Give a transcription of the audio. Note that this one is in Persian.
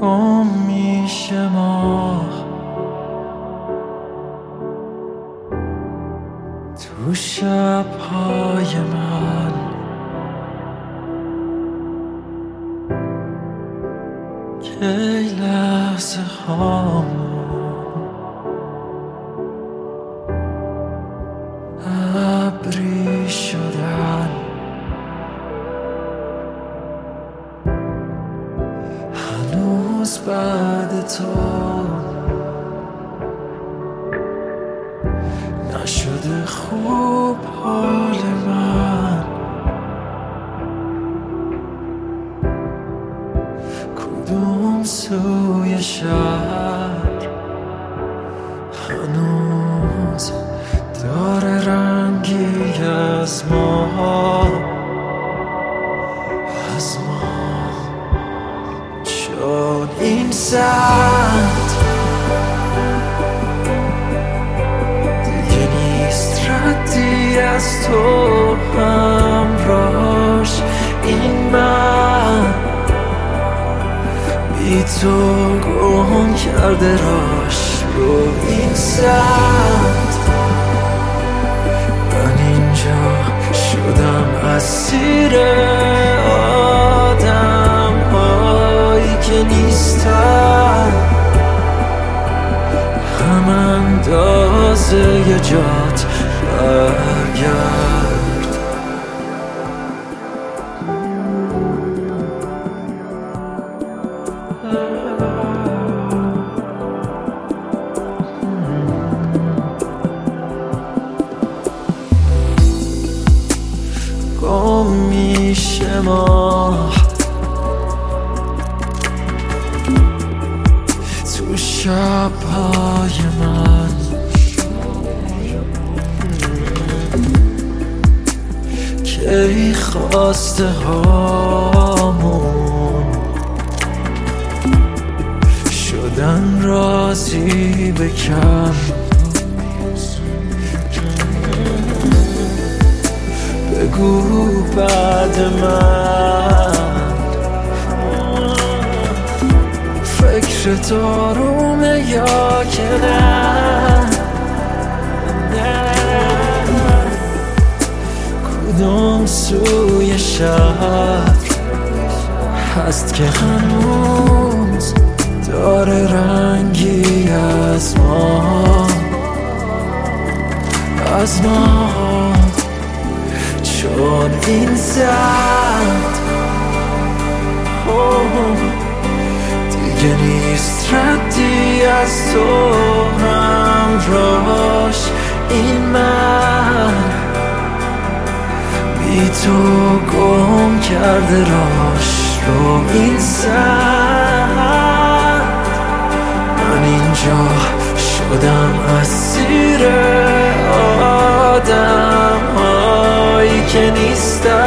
گم میشه ماه تو شب‌های من، کی لحظه هامون ابری شدن، هنوز بعد تو نشده خوب حال من. کدوم سوی شهر هنوز داره رنگی از ما، چون این سمت دیگه نیست ردی از تو همراش. این من بی تو گم کرده راش رو این سمت. من اینجا شدم اسیر آدم هایی که نیستن، هم اندازه ی جات برگرد. گم میشه ماه تو شب‌های من، کی خواسته هامون شدن راضی به کم. بگو بعد من فکر دارومه یا که نه؟ کدوم سوی شهر هست که هنوز داره رنگی از ما، چون این سمت دیگه نیست ردی از تو همراش. این من بی تو گم کرده راش رو این سمت. من اینجا شدم اسیر آدم هایی که نیستن،